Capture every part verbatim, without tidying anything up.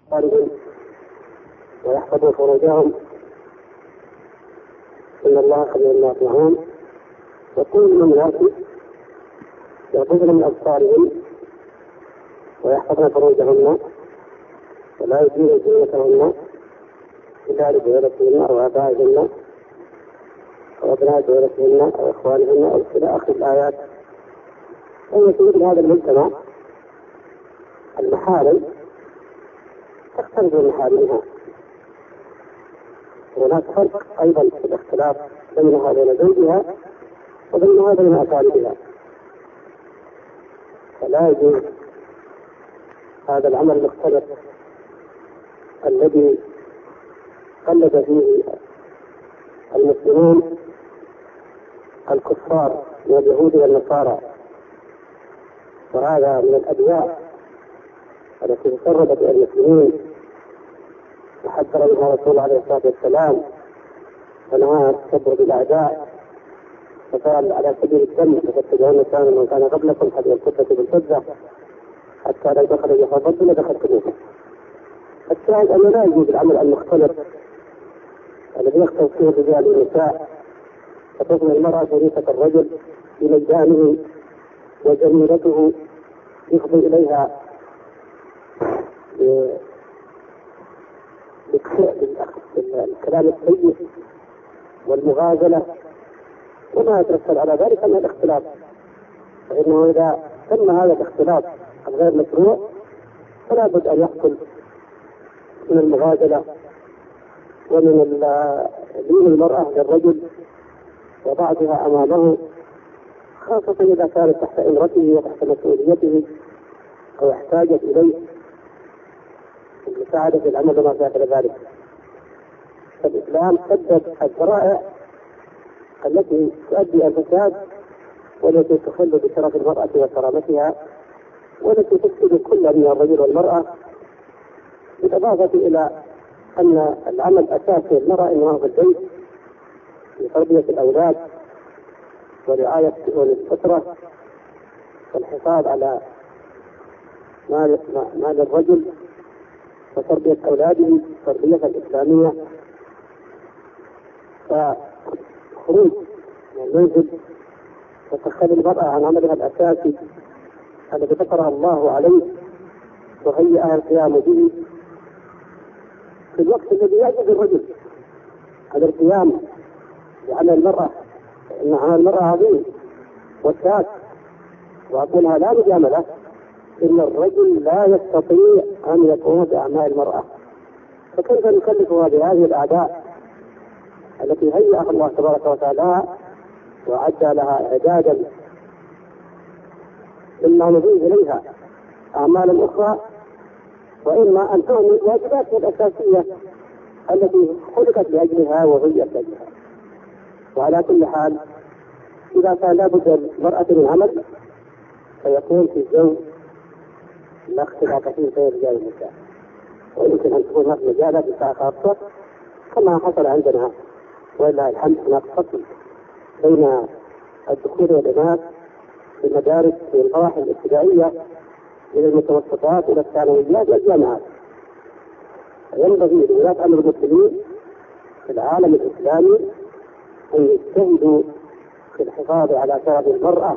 أبصارهم ويحفظوا فروجهم إن الله خبير بما يصنعون. وكل من يأتي يغضضن من أبصارهم ويحفظن فروجهن ولا يبدين زينتهن إلا لبعولتهن أو آبائهن أو أبناء بعولتهن أو إخوانهن أو إلى آخر الآيات. أن يكون هذا المجتمع المحارم تختلف محارمها. هناك فرق أيضا في الاختلاف بينها وبين زوجها وبينها وبين أقاربها، فلا يجوز هذا العمل المختلف الذي قلد فيه المسلمون الكفار من اليهود والنصارى. وهذا من الأدواء التي تسربت إلى المسلمين وحذر منها رسول عليه الصلاة والسلام ونهى التكبر بالأعداء فقال على سبيل الدم فتتبعون كان من كان قبلكم حتى الكتة بالكتة حتى لو دخل يخاطب لدخلتموه. الشاهد أنه لا يجوز العمل المختلف الذي يختلف فيه الرجال والنساء، فتصبح المرأة شريكة الرجل في ميدانه وجميلته يفضي إليها بالكلام السيء والمغازلة وما يترتب على ذلك من الاختلاف. فإنه إذا تم هذا الاختلاف الغير مشروع فلا بد أن يحصل من المغازلة ومن دين المرأة للرجل وضعها أمامه، خاصة إذا كانت تحت إمرته وتحت مسؤوليته أو احتاجت إليه المساعدة في العمل وما شابه ذلك. فالإسلام سدد الذرائع التي تؤدي الفساد والتي تخل بشرف المرأة وكرامتها والتي تفسد كل من الرجل والمرأة، بالإضافة إلى أن العمل الأساسي للمرأة إنها في البيت لتربية الأولاد ورعاية شؤون الأسرة والحفاظ على مال مال الرجل وتربية أولاده تربية الإسلامية. فخروج من المنزل وتخلي المرأة عن عملها الأساسي الذي ذكرها الله عليه وهيئها القيام به في الوقت الذي يعجز الرجل هذا القيام بعمل المرأة، فإن عمل المرأة عظيم وشاق، وأقولها لا مجاملة، إن الرجل لا يستطيع أن يقوم بأعمال المرأة، فكيف نكلفها بهذه الأعداء التي هيئها الله تبارك وتعالى وأعد لها إعدادا، إما نضيف إليها أعمالا أخرى وإما أن تؤمن واجباتها الأساسية التي خلقت لأجلها وهيئت لأجلها. وعلى كل حال إذا كان لابد المرأة من عمل فيكون في الزوج لا اختلاف فيه بين الرجال والنساء، ويمكن أن تكون هناك مجالات نساء خاصة كما حصل عندنا ولله الحمد. هناك فصل بين الذكور والإناث في المدارس في المراحل الابتدائية من المتوسطات إلى الثانويات والجامعات. ينبغي لولاة أمر المسلمين في العالم الإسلامي أن يجتهدوا في الحفاظ على شرف المرأة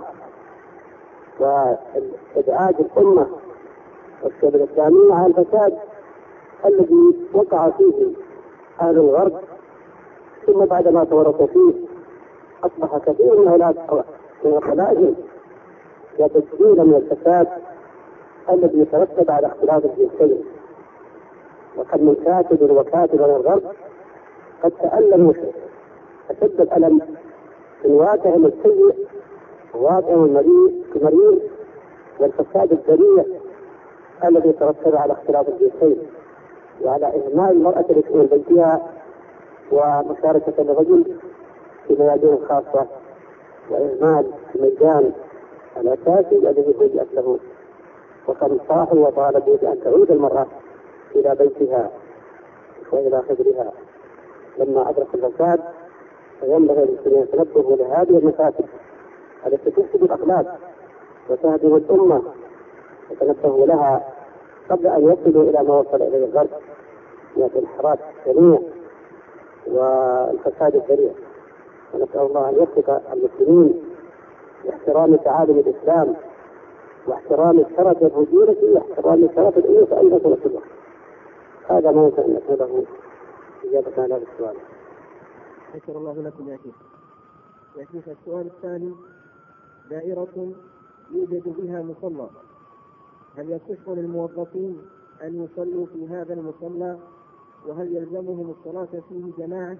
وإبعاد الأمة والشعب الإسلامي عن الفساد الذي وقع فيه أهل الغرب، ثم بعدما تورطوا فيه أصبح كثير من أولاد من القبائل يتجدون من الفساد الذي يترتب على اختلاف الجنسين. وقد من كاتب وكاتب من الغرب قد تألموا أشد الألم من واقعهم السيء وواقعهم المريض والفساد الذريع الذي يترتب على اختلاف الجنسين وعلى إهمال المرأة التي من بيتها ومشاركة الرجل في ميادين خاصة وإهمال الميدان الأساسي الذي هيئت له. وقد صاحوا وطالبوا بأن تعود المرأة إلى بيتها وإلى خدرها لما أدرك الفساد، فينبغي للمسلمين يتنبهوا لهذه المفاسد التي تفسد الأخلاق وتهدم الأمة، يتنبهوا لها قبل أن يصلوا إلى ما وصل إليه الغرب من الانحراف السريع والفساد الذريع. ونسأل الله أن يوفق المسلمين لاحترام تعاليم الإسلام واحترام الشرف الرجولة واحترام شرف الأنوثة أيضا في نفس الوقت. هذا ما يمكن أن نقوله إجابة على هذا السؤال. شكر الله لكم يا شيخ. يا شيخ السؤال الثاني: دائرة يوجد بها مصلى، هل يصح للموظفين أن يصلوا في هذا المصلى؟ وهل يلزمهم الصلاة فيه جماعة؟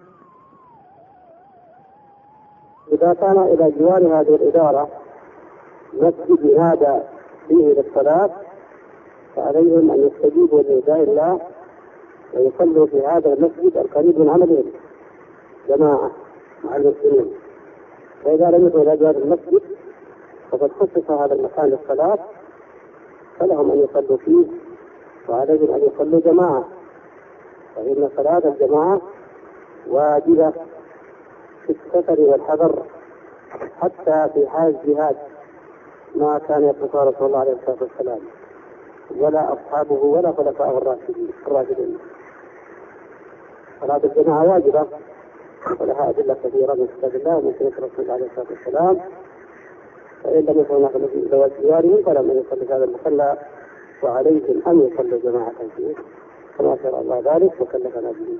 إذا كان إلى جوار هذه الإدارة مسجد ينادى فيه للصلاة فعليهم أن يستجيبوا لنداء الله ويصلوا في هذا المسجد القريب من عملهم جماعة مع المسلمين. فإذا لم يكن إلى جوار المسجد فقد خصص هذا المكان للصلاة فلهم أن يصلوا فيه وعليهم أن يصلوا جماعة، فإن صلاة الجماعة واجبة في السفر والحذر حتى في حال الجهاد ما كان يتركه رسول الله عليه الصلاة والسلام ولا أصحابه ولا خلفاءه الراشدين. صلاة الجماعة واجبة ولها أدلة كثيرة من كتاب الله ومن سنة رسول الله عليه الصلاة والسلام. فإن لم يكن هناك مسجد ذوات جوارهم فلم يصلي في هذا المصلى وعليهم أن يصلوا جماعة فيه كما شرع الله ذلك وكلفنا به.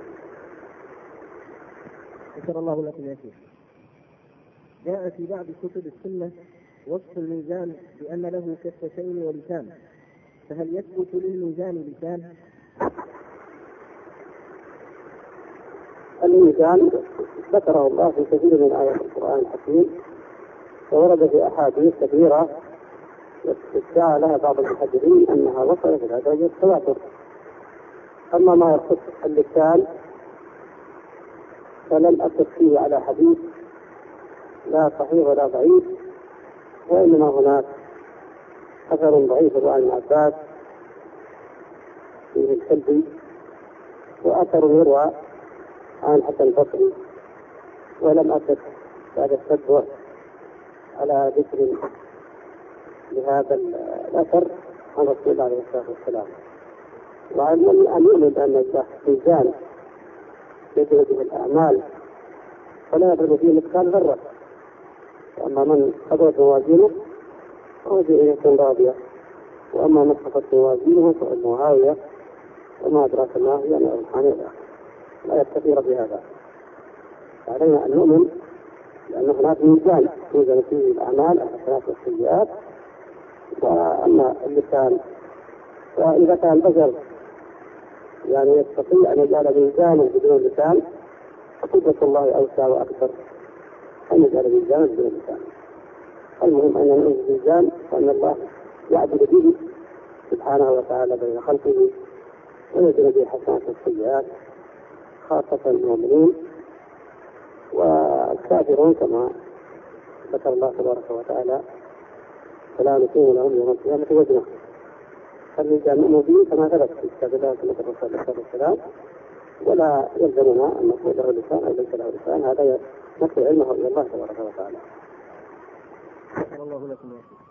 شكر الله لكم يا شيخ. جاء في بعض كتب السنة وصف الميزان بأن له كفتين ولسان، فهل يثبت للميزان لسان؟ الميزان ذكره الله في كثير من آيات القرآن الحكيم وورد في أحاديث كثيرة ادعى لها بعض المحدثين أنها وصلت إلى درجة التواتر. أما ما يخص اللسان فلم أثق فيه على حديث لا صحيح ولا ضعيف، وإنما هناك أثر ضعيف عن عباس فيه الكلبي وأثر يروى عن حسن البصري، ولم أثق بعد التتبع على ذكر لهذا الأثر عن رسول الله عليه الصلاة والسلام. وعلم أن يؤمن بأن الميزان يدرج به الأعمال فلا يضرب فيه مثقال ذرة، وأما من قدرت موازينه فهو جئية راضية، وأما من خفت موازينه فإنه هاوية وما أدراك ما هي نار حامية. لا يستطيع بهذا. علينا أن نؤمن لأن هناك ميزان يوزن فيه الأعمال الحسنات والسيئات. وأما اللسان فإذا كان البشر يعني يستطيع أن يجعل ميزانا بدون لسان فقدرة الله أوسع وأكثر أن يجعل ميزانا بدون لسان. المهم أن نؤمن بالميزان وأن الله يعدل به سبحانه وتعالى بين خلقه ويجعل به الحسنات والسيئات، خاصة المؤمنين. والكافرون كما ذكر الله تبارك وتعالى فلا نقيم لهم يوم القيامة وزنا. فالميزان نؤمن به كما ثبت في كتاب الله وسنة الرسول عليه السلام، ولا يلزمنا أن نقول له لسان أو ليس له لسان، هذا نقل علمه إلى الله تبارك وتعالى. شكر الله لكم يا شيخ.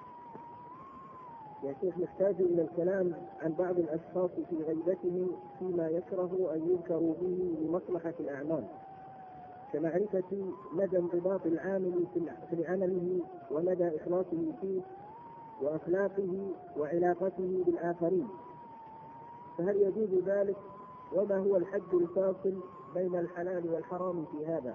يا شيخ نحتاج إلى الكلام عن بعض الأشخاص في غيبتهم فيما يكره أن يذكروا به لمصلحة الأعمال، كمعرفة مدى انضباط العامل في عمله ومدى إخلاصه فيه وأخلاقه وعلاقته بالآخرين، فهل يجوز ذلك؟ وما هو الحد الفاصل بين الحلال والحرام في هذا؟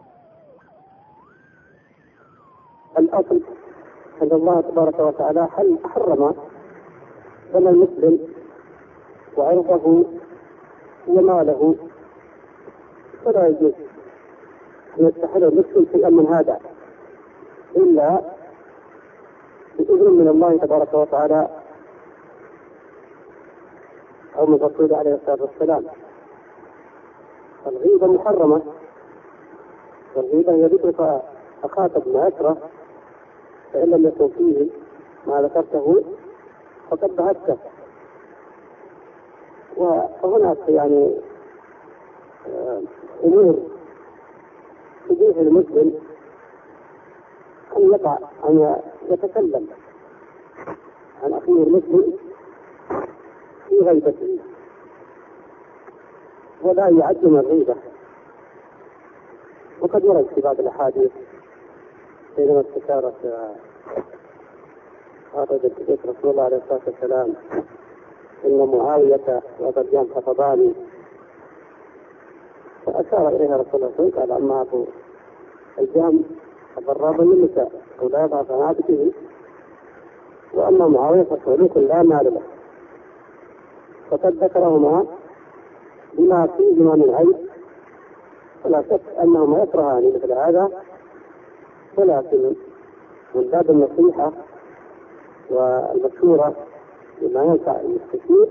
الأصل أن الله تبارك وتعالى حرم دم المسلم وعرضه وماله، فلا يجوز أن يستحل المسلم شيئا من هذا إلا بإذن من الله تبارك وتعالى أو من رسوله عليه الصلاة والسلام. الغيبة محرمة، والغيبة هي ذكرك أخاك بما يكره، فإن لم يكن فيه ما ذكرته فقد بهته. وهناك يعني أمور تبيح المسلم أن يقع أن يتكلم عن أخيه المسلم في غيبته، ولا يعد من الغيبة. وقد ورد في بعض الأحاديث حينما استشارت هذا بيت رسول الله عليه الصلاة والسلام إن معاوية وأبا الجهم خطباني، فأشار إليها رسول الله صلى الله عليه وسلم قال أما أبو الجهم فضراب للنساء ولا يضع فنادته، وأما معاوية فصعلوك لا مال له. فقد ذكرهما بما فيهما من عيب، فلا شك أنهما يكرهان مثل هذا، ولكن من باب النصيحة والمشورة بما ينفع المستشير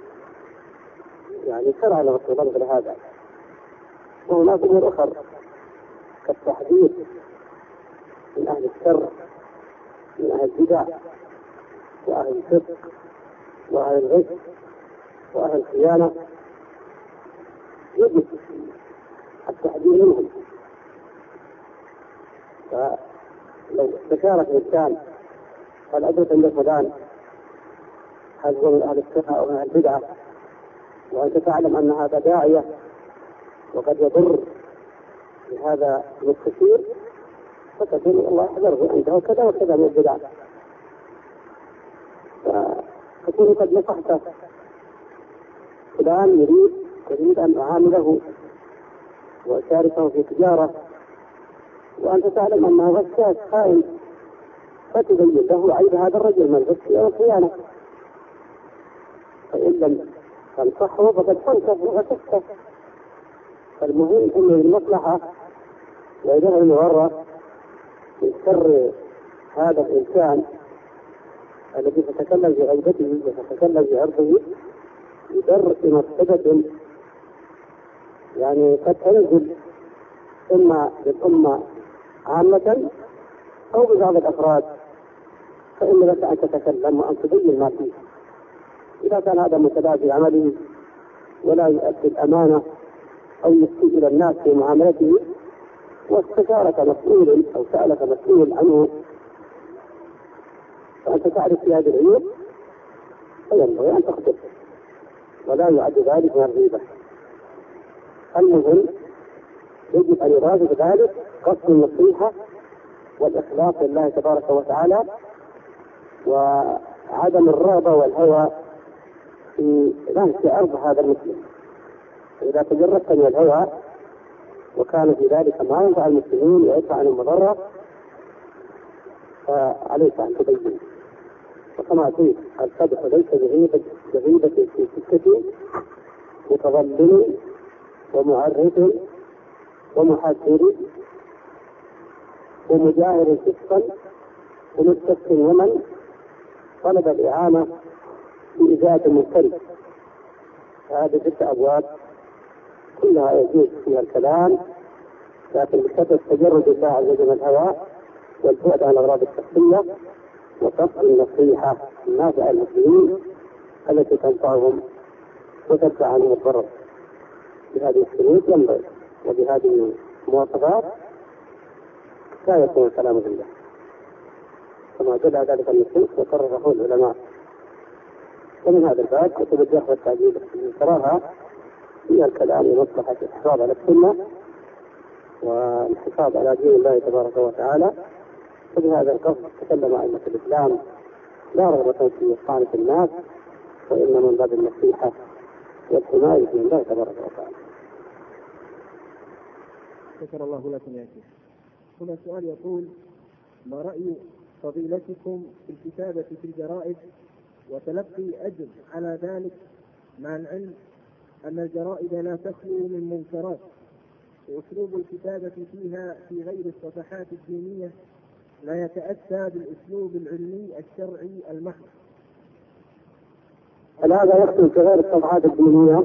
يعني شرع له رسول الله مثل هذا. وهناك أمور أخرى كالتحذير من أهل الشر، من أهل البدع وأهل الفسق وأهل الغش وأهل الخيانة، يجب التحذير منهم. فلو استشارك الإنسان هل أدرك عند فلان هل هو من أهل الشر أو من أهل البدعة، وأنت تعلم أن هذا داعية وقد يضر بهذا المستشير، فتقول الله أحذره عنده كذا وكذا من البدع، فتكون قد نصحت فلان يريد يريد أن أعامله وأشاركه في تجارة، وأنت تعلم أنه غشاش خائن، فتبين له عيب هذا الرجل من الغش والخيانة. فإن لم تنصحه فقد تنصح وغششته. فالمهم أن المصلحة وإذا المغرة من شر هذا الإنسان الذي تتكلم في غيبته وتتكلم في عرضه يدر في مفسدة يعني قد تنزل إما للأمة عامة أو ببعض الأفراد، فإن لك أن تتكلم وأن تبين ما فيه. إذا كان هذا متبادل في عمله ولا يؤدي الأمانة أو يسيء إلى الناس في معاملته، واستشارك مسؤول أو سألك مسؤول عنه فأنت تعرف في هذه العيوب، فينبغي أن تخبره، ولا يعد ذلك من الغيبة. المهم يجب أن يرافق ذلك قصد النصيحة والإخلاص لله تبارك وتعالى، وعدم الرغبة والهوى في نهج أرض هذا المسلم. إذا تجردت من الهوى وكان في ذلك ما ينفع المسلمين ويدفع عن المضرة فعليك أن تبين. وكما قلت القدح ليس بغيبة بغيبة في سكة متظلم ومعرف ومحذر ومجاهر فسقا ومستسق ومن طلب الإعانة في إزالة المنكر. هذه ستة أبواب كلها يجوز فيها الكلام، لكن بشرط التجرد الله عز وجل من الهوى والبعد عن الأغراض الشخصية وقصد النصيحة النافعة المسلمين التي تنفعهم وتدفع عنهم الضرر. بهذه الشروط ينبغي وبهذه المواصفات لا يكون الكلام بالله كما دل ذلك النصوص وقرره العلماء. ومن هذا الباب كتب الجرح والتعديل تراها فيها الكلام لمصلحة الحفاظ على السنة والحفاظ على دين الله تبارك وتعالى. وبهذا القصد تكلم أئمة الإسلام لا رغبة في إخوانة الناس، وإن من باب النصيحة والحماية من الله تبارك وتعالى. شكر الله لكم يا شيخ. هنا سؤال يقول: ما رأي فضيلتكم في الكتابة في الجرائد وتلقي أجر على ذلك، مع العلم أن الجرائد لا تخلو من منكرات، وأسلوب الكتابة فيها في غير الصفحات الدينية لا يتأتى بالأسلوب العلمي الشرعي المحض؟ هل هذا يخلو في غير الصفحات الدينية؟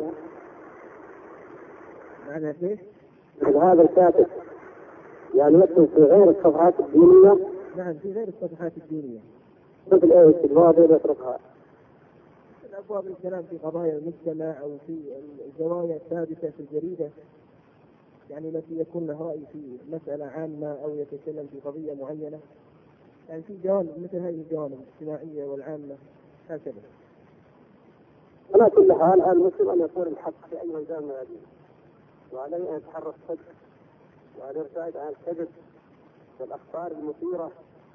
معنى كيف؟ هل هذا الكاتب يعني يخلو في غير الصفحات الدينية؟ نعم، في غير الصفحات الدينية. مثل ايش المواضيع اللي يتركها؟ الأبواب الكلام في قضايا المجتمع أو في الزوايا الثابتة في الجريدة، يعني التي يكون له رأي في مسألة عامة أو يتكلم في قضية معينة، يعني في جوانب مثل هذه الجوانب الاجتماعية والعامة هكذا. على كل حال المسلم أن يقول الحق في أي ميدان من الدين، وعليه أن يتحرى الصدق، وأن يبتعد عن الكذب والأخبار المثيرة.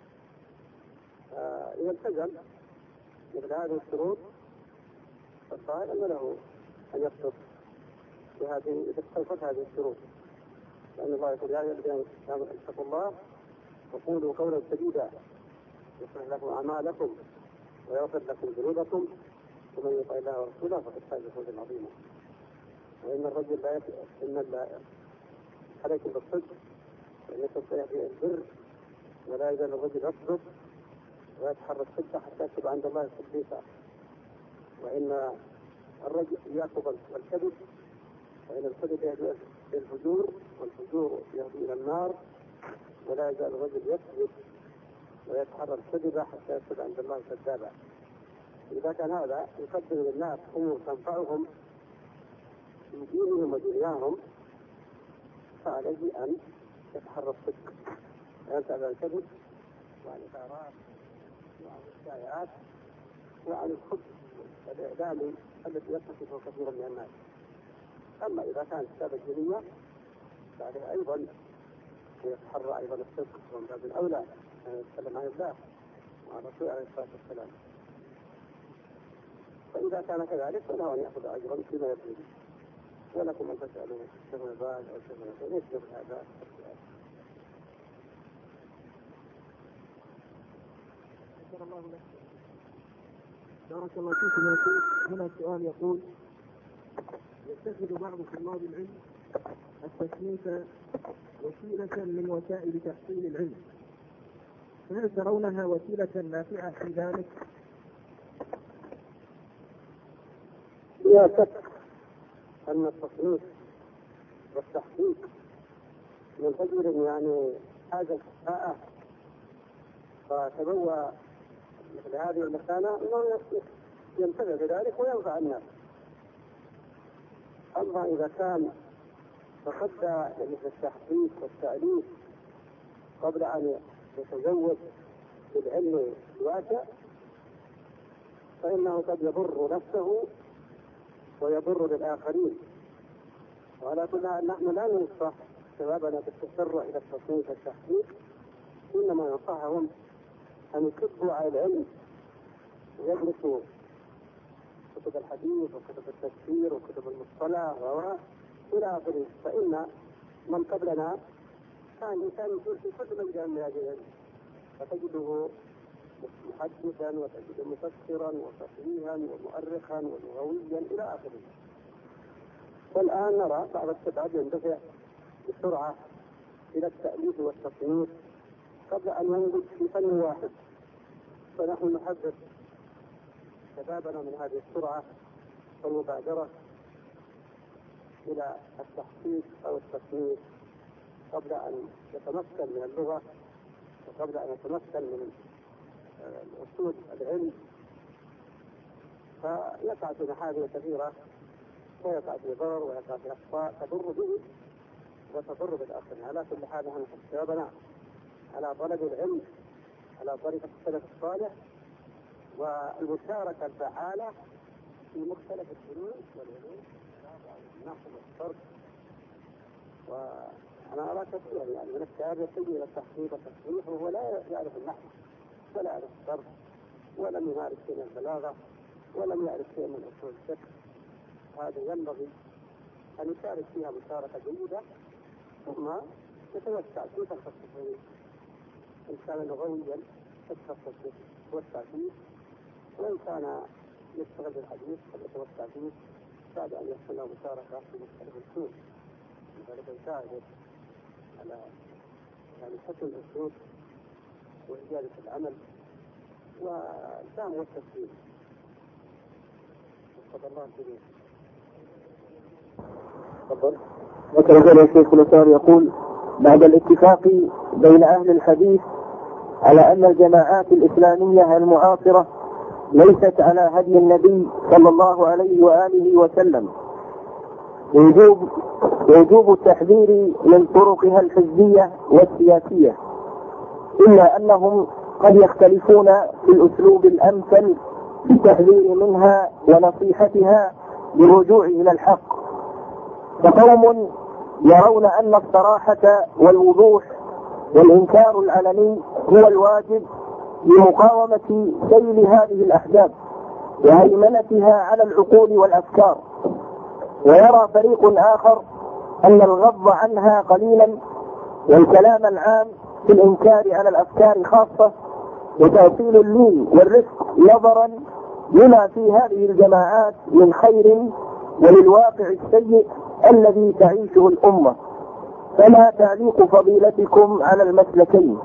آه إذا التزم مثل هذه الشروط فالصائل أن له أن يكتب بهذه استوفت هذه الشروط، لأن الله يقول يا أيها الذين آمنوا اتقوا الله وقولوا قولا سديدا يصلح لكم أعمالكم ويغفر لكم ذنوبكم ومن يطع الله ورسوله فقد فاز فوزا عظيما. وإن الرجل لا إن عليكم بالصدق وإنكم سيأتي البر ولا يزال الرجل يصدق ويتحرى الصدق حتى يكتب عند الله صديقا. وإن الرجل يأخذ الكذب فإن الكذب يهدي إلى الفجور والفجور يهدي إلى النار، ولا يزال الرجل يكذب ويتحرى الكذب حتى يكتب عند الله كذابا. إذا كان هذا يقدم للناس أمور تنفعهم في دينهم ودنياهم فعليه أن يتحرى الصدق وينسى عن الكذب وعن الإثارات وعن الشائعات وعن الخبث والإعلام التي يتصفه كثيرا من الناس. أما إذا كانت كتابة دينية فعليه أيضا يتحرى أيضا الصدق ومن باب الأولى أن يتكلم عن الله وعن الرسول عليه الصلاة والسلام. فإذا كان كذلك فله أن يأخذ أجرا فيما يبغي. ولكم أن تسألوا شيخ البال أو شيخ البال ليس مثل هذا السؤال. شكر الله لك. بارك الله فيكم. هنا السؤال يقول: يتخذ بعض طلاب العلم التصنيف وسيلة من وسائل تحصيل العلم، فهل ترونها وسيلة نافعة في ذلك؟ لا شك أن التصنيف والتحقيق من رجل يعني هذا الكفاءة فتبوى مثل هذه المكانة انه ينتفع بذلك وينفع الناس. اما اذا كان تصدى مثل التحقيق والتأليف قبل ان يتزود بالعلم الواسع فانه قد يضر نفسه ويضر للاخرين. وعلى كل حال نحن لا ننصح شبابنا بالتسرع الى التصنيف والتحقيق، انما ننصحهم أن يكتبوا على العلم ويدرسوا كتب الحديث وكتب التفسير وكتب المصطلح إلى آخره. فإن من قبلنا كان الإنسان يكون في كل مجال من هذه العلم، فتجده محدثا وتجده مفسرا وفقيها ومؤرخا ولغويا إلى آخره. والآن نرى بعض الشباب يندفع بسرعة إلى التأليف والتصنيف قبل أن ينضج في فن واحد. فنحن نحذر شبابنا من هذه السرعة والمبادرة إلى التحقيق أو التصنيف قبل أن يتمكن من اللغة وقبل أن يتمكن من أصول العلم، فيقع في محاذير كثيرة ويقع في ضرر ويقع في أخطاء تضر به وتضر بالآخرين. على كل حال نحن نحث شبابنا على طلب العلم على طريقة السلف الصالح والمشاركة الفعالة في مختلف الفنون والعلوم والنحو والصرف. وأنا أرى كثيرا يعني من الشباب يتجه إلى التحقيق والتصحيح وهو لا يعرف النحو ولا يعرف الصرف ولم يمارس شيء من البلاغة ولم يعرف شيء من أصول الفقه. هذا ينبغي أن يشارك فيها مشاركة جيدة ثم يتوسع في تخصصه. إن كان لغويا يتخصص فيه يتوسع فيه، وإن كان يشتغل بالحديث فيتوسع فيه بعد أن يحصل له مشاركة في مختلف الفنون. لذلك يساعد على يعني حسن الأسلوب وإجادة العمل والفهم والتفكير. تفضل الله كبير. تفضل. ذكر الشيخ الأثار يقول: بعد الاتفاق بين أهل الحديث على أن الجماعات الإسلامية المعاصرة ليست على هدي النبي صلى الله عليه وآله وسلم، وجوب وجوب التحذير من طرقها الحزبية والسياسية، إلا أنهم قد يختلفون في الأسلوب الأمثل في التحذير منها ونصيحتها بالرجوع إلى الحق. فقوم يرون أن الصراحة والوضوح والإنكار العلني هو الواجب لمقاومة سيل هذه الأحزاب وهيمنتها على العقول والأفكار، ويرى فريق آخر أن الغض عنها قليلا والكلام العام في الإنكار على الأفكار خاصة وتوصيل اللين والرفق نظرا لما في هذه الجماعات من خير وللواقع السيء الذي تعيشه الأمة. فما تعليق فضيلتكم على المسلكين؟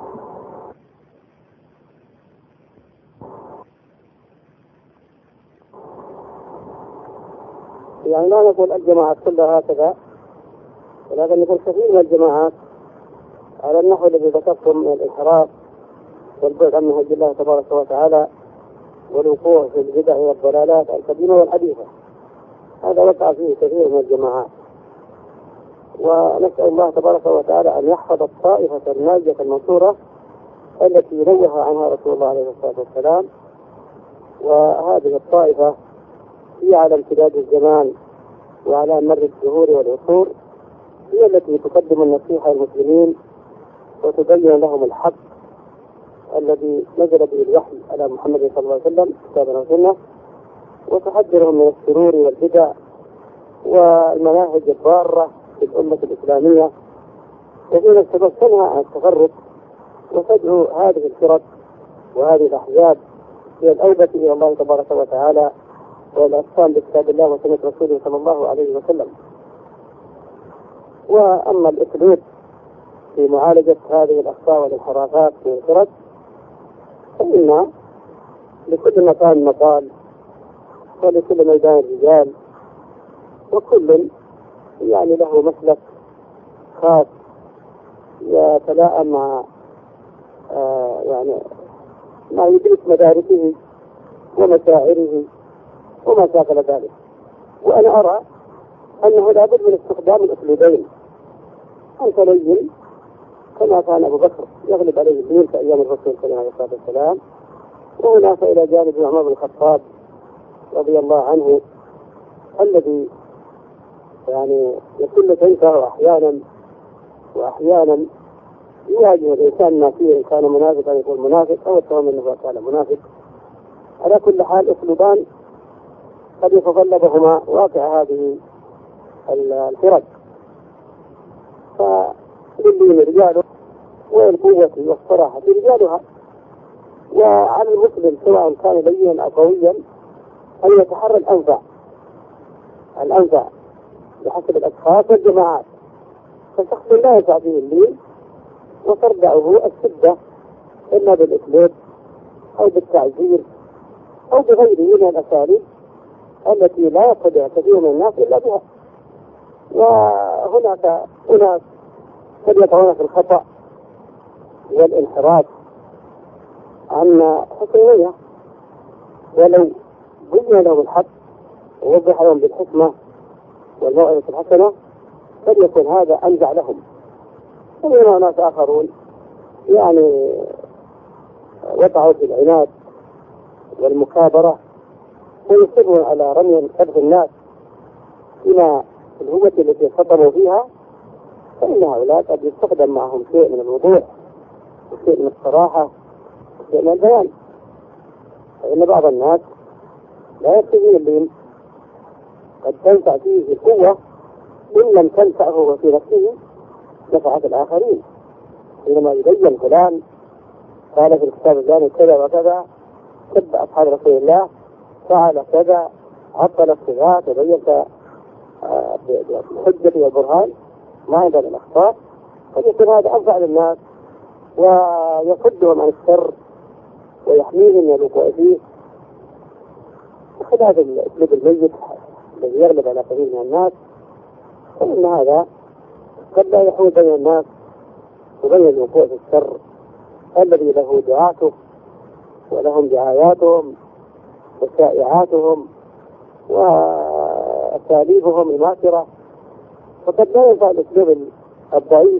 يعني لا نقول الجماعات كلها هكذا، ولكن نقول كثير من الجماعات على النحو الذي ذكرتم من الانحراف والبعد عن منهج الله تبارك وتعالى والوقوع في البدع والضلالات القديمة والحديثة. هذا وقع فيه كثير من الجماعات، ونسأل الله تبارك وتعالى أن يحفظ الطائفة الناجية المنصورة التي نوه عنها رسول الله عليه الصلاة والسلام. وهذه الطائفة هي على امتداد الزمان وعلى مر الدهور والعصور هي التي تقدم النصيحة للمسلمين وتبين لهم الحق الذي نزل به الوحي على محمد صلى الله عليه وسلم كتابا وسنة، وتحذرهم من الشرور والبدع والمناهج الضارة في الأمة الإسلامية، وفي نفس الوقت تنهى عن التفرق وتدعو هذه الفرق وهذه الأحزاب هي الأوبة إلى الله تبارك وتعالى والأصفان بكتاب الله وسنة رسوله صلى الله عليه وسلم. وأما الأسلوب في معالجة هذه الأخطاء والانحرافات في الفرق فإن لكل مكان مقال ولكل ميدان رجال، وكل يعني له مسلك خاص يتلائم مع آه يعني ما يدرك مداركه ومشاعره وما شاكل ذلك. وأنا أرى أنه لابد من استخدام الأسلوبين، أن تلين كما كان أبو بكر يغلب عليه الدين في أيام الرسول صلى الله عليه وسلم، وهناك إلى جانب عمر بن الخطاب رضي الله عنه الذي يعني يكون تنكر أحيانا وأحيانا يواجه الإنسان ما فيه، إن كان منافقا يقول منافق أو التهم أنه كان منافق. على كل حال أسلوبان قد يتطلبهما واقع هذه الفرق، فللي رجاله والقوة والصراحة رجالها. وعلى المسلم سواء كان لينا أو قويا أن يتحرى الأنفع الأنفع بحسب الأشخاص والجماعات. فالشخص لا يسع فيه اللين وترجعه الشدة إما بالإسلوب أو بالتعزير أو بغيره من الأساليب التي لا يستطيع كثير من الناس إلا بها. وهناك أناس قد يقعون في الخطأ والانحراف عن حكمية، ولو بين لهم الحق ووضح لهم بالحكمة والموعظة الحسنة قد يكون هذا أنجع لهم. ومن ناس آخرون يعني وقعوا في العناد والمكابرة ويصرون على رمي قدر الناس إلى الهوة التي خطموا فيها، فإن هؤلاء قد يستخدم معهم شيء من الوضوح وشيء من الصراحة وشيء من البيان. فإن بعض الناس لا يكتفي اللين، قد تنفع فيه القوة إن لم تنفعه في نفسه نفعت الآخرين. حينما يبين فلان قال في الكتاب الثاني كذا وكذا، سب أصحاب رسول الله، فعل كذا، عطل الصفات وبين بالحجة والبرهان ما عندنا الأخطاء، فيكون هذا أنفع للناس ويصدهم عن الشر ويحميهم من الوقوع فيه. وخلاف الأسلوب الميت الذي يغلب على كثير من الناس، فإن هذا قد لا يحول بين الناس وبين الوقوع في الشر الذي له دعاته ولهم دعاياتهم وشائعاتهم وأساليبهم الماكرة. فقد لا ينفع الأسلوب الضعيف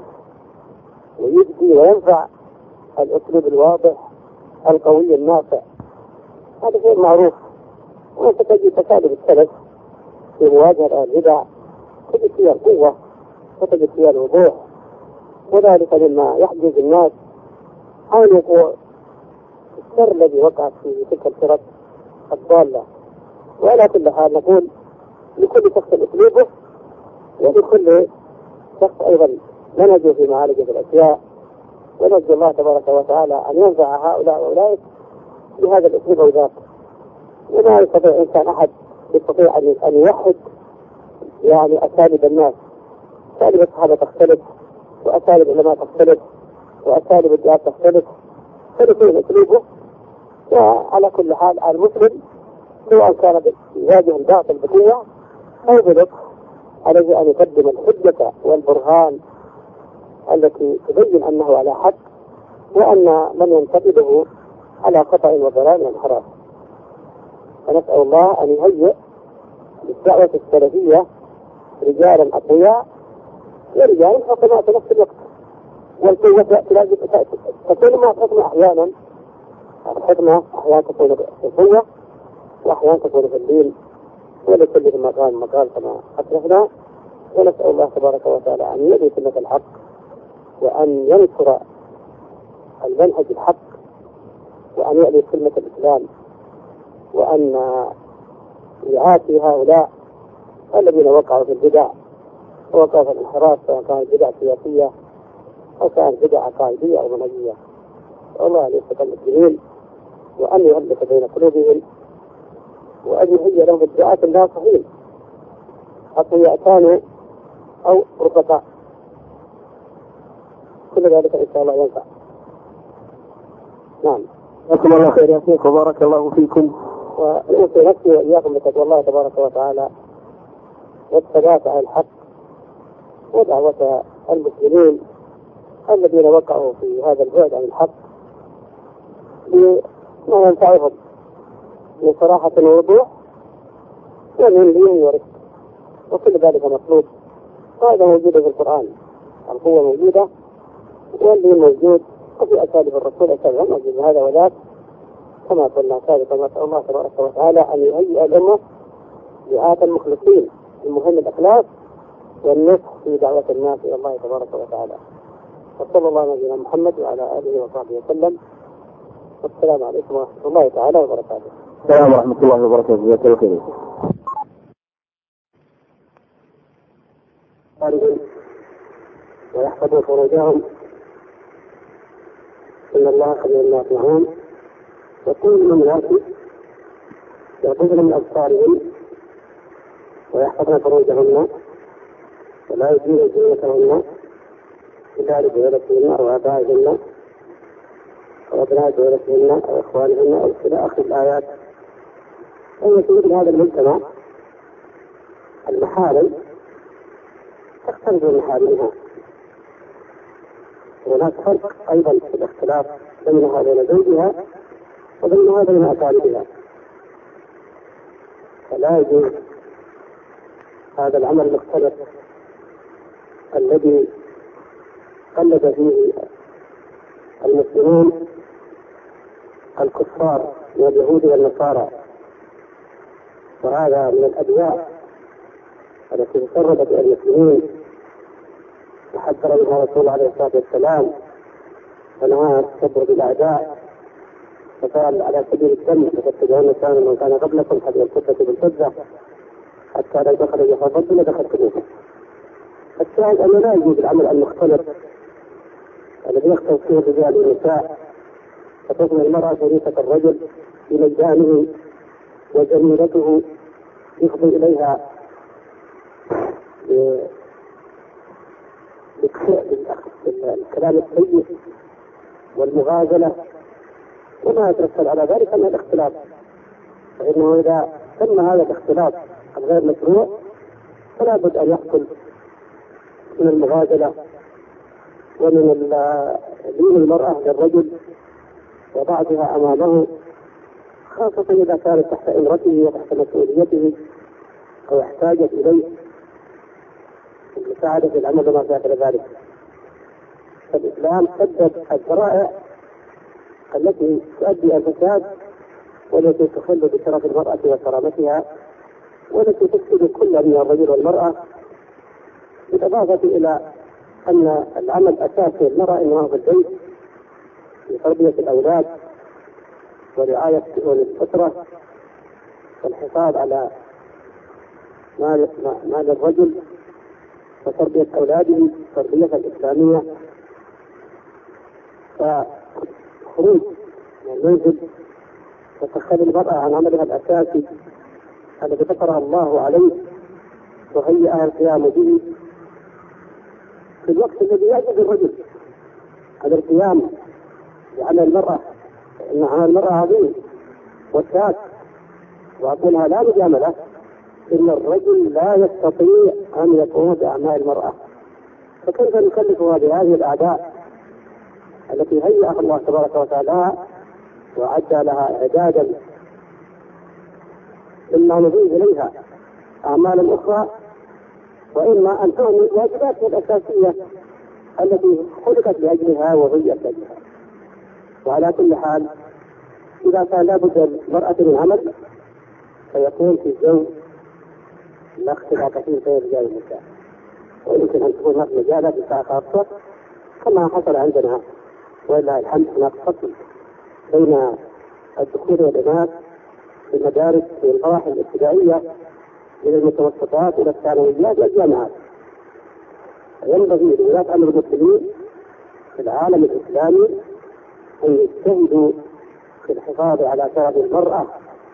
ويجدي، وينفع الأسلوب الواضح القوي النافع هذا شيء معروف. وأنت تجد تسالب السلف في مواجهة البدع تجد فيها القوة وتجد فيها الوضوح، وذلك مما يحجز الناس عن وقوع الشر الذي وقعت فيه تلك الفرق الضالة. وعلى كل حال نقول لكل شخص أسلوبه، ولكل شخص أيضا منهجه في معالجة الأشياء، ونرجو الله تبارك وتعالى أن ينفع هؤلاء وأولئك بهذا الأسلوب أو ذاك. وما يستطيع إنسان أحد يستطيع أن يوحد يعني أساليب الناس. أساليب الصحابة تختلف، وأساليب العلماء تختلف، وأساليب الدعاة تختلف، فلكل أسلوبه. وعلى كل حال المسلم سواء كان يواجه الباطل بقوة أو بلطف عليه أن يقدم الحجة والبرهان التي تبين أنه على حق، وأن من ينتقده على خطأ وضلال وانحراف. فنسأل الله أن يهيئ للدعوة السلفية رجالا أقوياء ورجالا حكماء في نفس الوقت. والقوة تكون مع الحكمة أحيانا، الحكمة أحيانا تكون في القوة وأحيانا تكون في الدين، ولكل مقام مقال كما أسلفنا. ونسأل الله تبارك وتعالى أن يهدي سنة الحق، وأن ينصر المنهج الحق، وأن يعلي كلمة الإسلام، وأن يعافي هؤلاء الذين وقعوا في البدع ووقعوا في الانحراف، سواء كانت بدع سياسية أو كانت بدع عقائدية أو منهجية. والله أن يثبت المسلمين، وأن يؤلف بين قلوبهم، وأن يهيئ لهم الدعاة الناصحين أقوياء كانوا أو رفقاء. كل ذلك إن شاء الله ينفع. نعم. جزاكم الله خير يا شيخ وبارك الله فيكم. وأوصي نفسي وإياكم بتقوى الله تبارك وتعالى والثبات على الحق، ودعوة المسلمين الذين وقعوا في هذا البعد عن الحق بما ينفعهم من صراحة ووضوح ومن لين ورفق، وكل ذلك مطلوب. وهذا موجود في القرآن، القوة موجودة واللين موجود، وفي أساليب الرسول أساليب موجود هذا وذاك كما قلنا سابقا. نسأل الله تبارك وتعالى أن يهيئ الأمة دعاة المخلصين، المهم الإخلاص والنصح في دعوة الناس إلى الله تبارك وتعالى. وصلى الله على نبينا محمد وعلى آله وصحبه وسلم. والسلام عليكم ورحمة الله تعالى وبركاته. السلام ورحمة الله وبركاته. جزاك الله خير. ويحفظوا فروجهم إن الله خبير بما يصنعون. وكل من يأتي يأخذن من أبصارهم ويحفظن فروجهن ولا يزين زينتهن إلا لبعولتهن أو آبائهن أو أبناء بعولتهن أو إخوانهن أو إلى آخر الآيات. أي في هذا المجتمع المحارم تختلف من محارمها. هناك فرق أيضا في الاختلاف بينها وبين زوجها وبينها وبين أقاربها، فلا يجوز هذا العمل المختلف الذي قلد فيه المسلمون الكفار من اليهود والنصارى. وهذا من الأدواء التي تسربت إلى المسلمين وحذر منها رسول عليه الصلاة والسلام، فنهى التكبر بالأعداء، فقال على سبيل الدم فتتبعون كان من كان قبلكم حتى الكتة بالفضة حتى لو دخل يحفظ لدخلتموه. الشاهد أنه لا يجوز العمل المختلف الذي يختلف فيه الرجال والنساء، فتكون المرأة شريكة الرجل في ميدانه وجميلته يفضي إليها بالكلام السيء والمغازلة، وما يترتب على ذلك من الاختلاف. فإنه إذا تم هذا الاختلاف الغير مشروع فلا بد أن يحصل من المغازلة ومن دين المرأة للرجل وضعها أمامه، خاصة إذا كانت تحت إمرته وتحت مسؤوليته أو احتاجت إليه مساعدة العمل وما شابه ذلك. فالإسلام سدد الذرائع التي تؤدي الفساد والتي تخل بشرف المرأة وكرامتها، والتي تفسد كل من الرجل والمرأة، بالإضافة إلى أن العمل الأساسي للمرأة إنه في البيت لتربية الأولاد ورعاية شؤون الأسرة والحفاظ على مال, مال الرجل وتربية أولاده تربية الإسلامية. فخروج من المنزل وتخلي المرأة عن عملها الأساسي الذي ذكرها الله عليه وهيئها القيام به في الوقت الذي يجب الرجل على القيام بعمل المرأة، إن عمل المرأة عظيم وشاق، وأقولها لا مجاملة، إن الرجل لا يستطيع أن يقوم بأعمال المرأة، فكيف نكلفها بهذه الأعداء التي هيئها الله تبارك وتعالى وأعد لها إعدادا، إما نضيف إليها أعمالا أخرى وإما أن تعمل واجباتها الأساسية التي خلقت لأجلها وهيئت لأجلها. وعلى كل حال إذا كان لابد المرأة من عمل فيكون في الزوج لا اختلاف فيه بين الرجال والنساء، ويمكن أن تكون هناك مجالات نساء خاصة كما حصل عندنا ولله الحمد. هناك فصل بين الذكور والإناث في المدارس في المراحل الابتدائية إلى المتوسطات إلى الثانويات والجامعات. ينبغي لولاة أمر المسلمين في العالم الإسلامي أن يجتهدوا في الحفاظ على شرف المرأة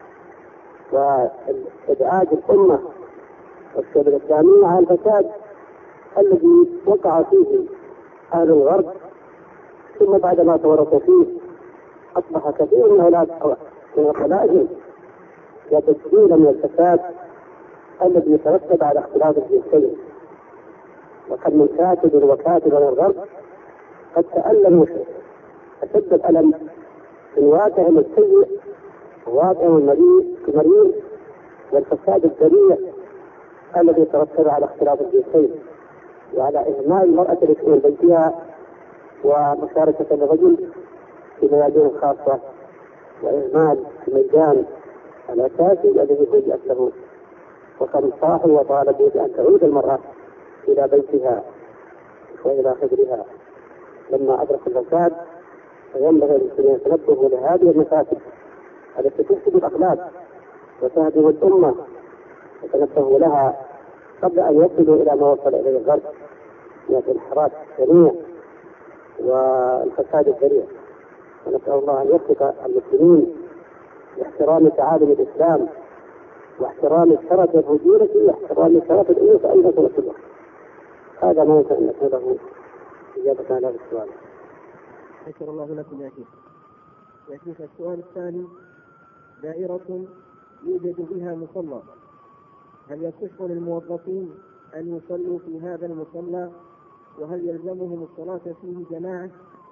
وإبعاد الأمة والشعب الإسلامي عن الفساد الذي وقع فيه أهل الغرب، ثم بعدما تورطوا فيه أصبح كثير من هؤلاء من الخلائق يتجدون من الفساد الذي يترتب على اختلاف الجنسين. وكم من كاتب وكاتب من الغرب قد تألموا أشد الألم من واقعهم السيء وواقعهم المريض والفساد الذريع الذي يترتب على اختلاف الجنسين وعلى إهمال المرأة لشؤون بيتها ومشاركة الرجل في ميادين خاصة وإهمال الميدان الأساسي الذي هيئت له. وكم صاح وطالب بأن تعود المرأة إلى بيتها وإلى خدرها لما أدرك الفساد. فينبغي للمسلمين يتنبهوا لهذه المفاسد التي تفسد الأخلاق وتهدم الأمة، يتنبهوا لها قبل أن يصلوا إلى ما وصل إليه الغرب من الانحراف السريع والفساد الذريع. ونسأل الله أن يوفق المسلمين لاحترام تعاليم الإسلام واحترام شرف الرجولة واحترام شرف الأنوثة أيضا في نفس الوقت. هذا ما يمكن أن نقوله إجابة على هذا السؤال. شكر الله لكم يا شيخ. يا شيخ السؤال الثاني: دائرة يوجد بها مصلى، هل يصح للموظفين أن يصلوا في هذا المصلى؟ وهل يلزمهم الصلاة فيه جماعة؟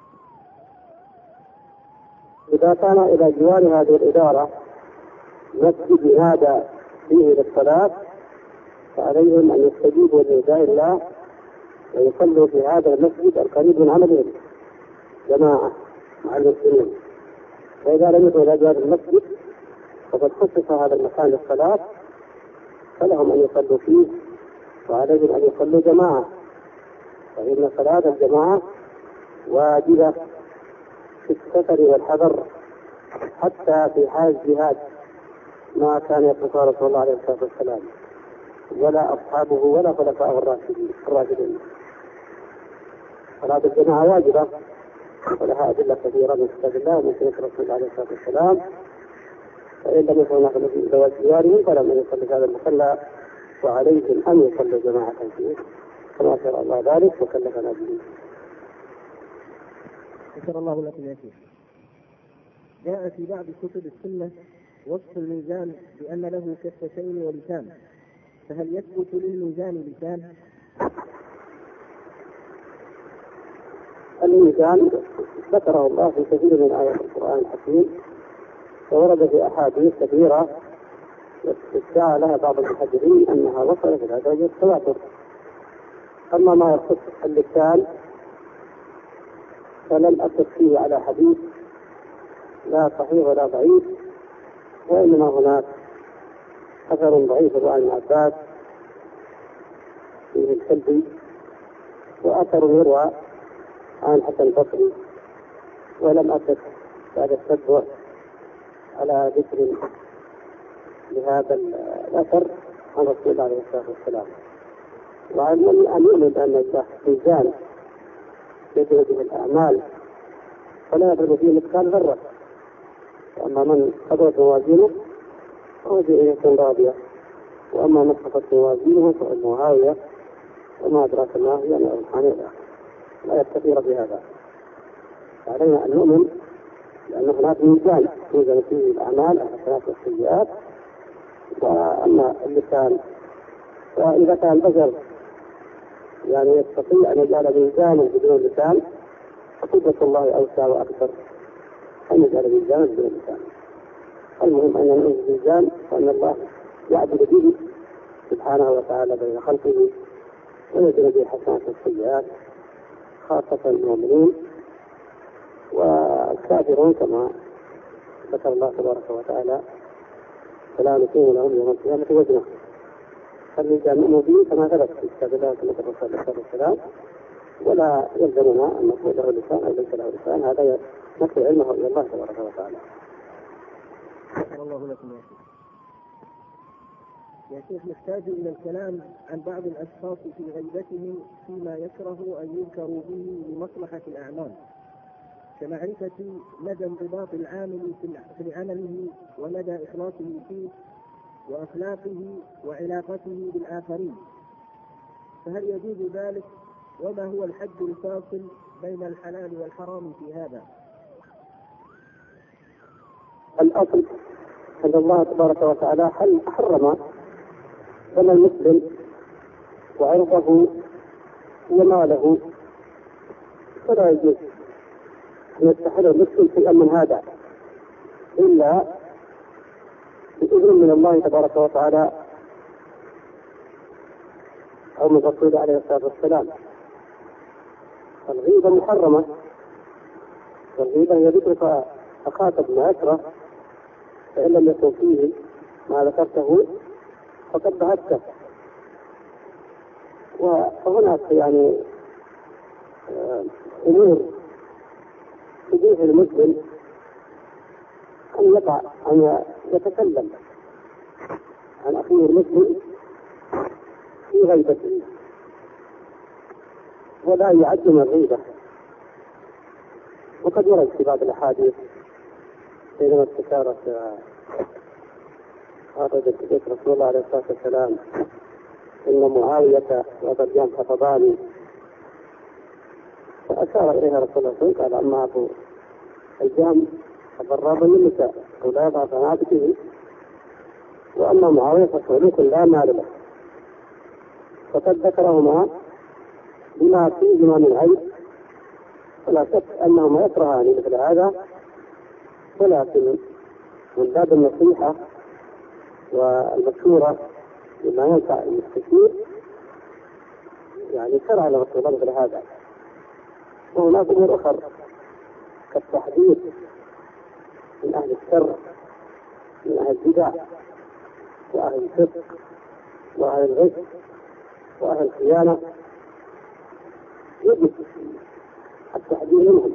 إذا كان إلى جوار هذه الإدارة مسجد ينادى فيه للصلاة فعليهم أن يستجيبوا لنداء الله ويصلوا في هذا المسجد القريب من عملهم جماعة مع المسلمين. فإذا لم يكن إلى جوار المسجد وقد خصص هذا المكان للصلاة فلهم أن يصلوا فيه وعليهم أن يصلوا جماعة، فإن صلاة الجماعة واجبة في السفر والحذر حتى في حال الجهاد ما كان يتركه رسول الله عليه الصلاة والسلام ولا أصحابه ولا خلفاء الراشدين. صلاة الجماعة واجبة ولها أدلة كثيرة من كتاب الله ومن سنة رسول الله عليه الصلاة والسلام. فإن لم يكن هناك مسجد ذوات ديارهم فلم يصلي في هذا المصلى وعليهم أن يصلوا جماعة فيه كما شرع الله ذلك وكلفنا به. شكر الله لكم يا شيخ. جاء في بعض كتب السنة وصف الميزان بأن له كفتين ولسان، فهل يثبت للميزان لسان؟ الميزان ذكره الله في كثير من آيات القرآن الحكيم وورد في أحاديث كثيرة ادعى لها بعض المحدثين أنها وصلت إلى درجة التواتر. أما ما يخص اللسان فلم أثق فيه على حديث لا صحيح ولا ضعيف، وإنما هناك أثر ضعيف عن ابن عباس فيه الكلبي، وأثر يروى عن حسن البصري، ولم أثبت بعد التتبع على ذكر لهذا الأثر عن رسول الله عليه الصلاة والسلام. وأن أن يؤمن بأن الميزان يجري به الأعمال فلا يضرب فيه مثقال ذرة، وأما من قدرت موازينه فهو جئية راضية، وأما من خفت موازينه فإنه هاوية وما أدراك ما هي نار حامية. لا يستطيع بهذا. علينا أن نؤمن لأن هناك ميزان يوزن فيه الأعمال الحسنات والسيئات. وأما اللسان فإذا كان البشر يعني يستطيع أن يجعل ميزانا بدون لسان فقدرة الله أوسع وأكثر أن يجعل ميزانا بدون لسان. المهم أن نؤمن بالميزان وأن الله يعدل به سبحانه وتعالى بين خلقه ويجعل به الحسنات والسيئات، خاصة المؤمنين والكافرون كما ذكر الله تبارك وتعالى فلا نقيم لهم يوم القيامة وزنا. فالميزان نؤمن به كما ثبت في كتاب الله كما ذكر الرسول عليه الصلاة والسلام، ولا يلزمنا أن نقول له لسان أو ليس له لسان، هذا نكفي علمه إلى الله تبارك وتعالى. الله لكم يا شيخ. يا شيخ نحتاج إلى الكلام عن بعض الأشخاص في غيبتهم فيما يكره أن يذكروا به لمصلحة الأعمال، كمعرفة مدى انضباط العامل في عمله ومدى إخلاصه فيه وأخلاقه وعلاقته بالآخرين، فهل يجوز ذلك؟ وما هو الحد الفاصل بين الحلال والحرام في هذا؟ الأصل أن الله تبارك وتعالى حرم دم المسلم وعرضه وماله، فلا يجوز أن يستحل المسلم شيئا من هذا إلا بإذن من الله تبارك وتعالى أو من رسوله عليه الصلاة والسلام. الغيبة محرمة، والغيبة هي ذكرك أخاك بما يكره، فإن لم يكن فيه ما ذكرته فقد بهته. وهناك يعني أمور تبيح المسلم أن يقع أن يتكلم عن أخيه المسلم في غيبته، ولا يعد من الغيبة. وقد ورد في بعض الأحاديث بينما استشارت هذا ذكر رسول الله عليه الصلاة والسلام إن معاوية وأبا الجهم خطباني، فأشار إليها رسول الله صلى الله عليه وسلم قال أما أبو الجهم فضراب للنساء ولا يضع فنادته، وأما معاوية فصولوك لا مال له. فقد ذكرهما بما فيهما من عيب، فلا شك أنهما يكرهان مثل هذا، ولكن من باب النصيحة والمشورة بما ينفع المستشير يعني شرع لرسول الله مثل هذا. وهناك أمور أخرى كالتحذير من أهل الشر، من أهل البدع وأهل الفسق وأهل الغش وأهل الخيانة، يجب التحذير منهم.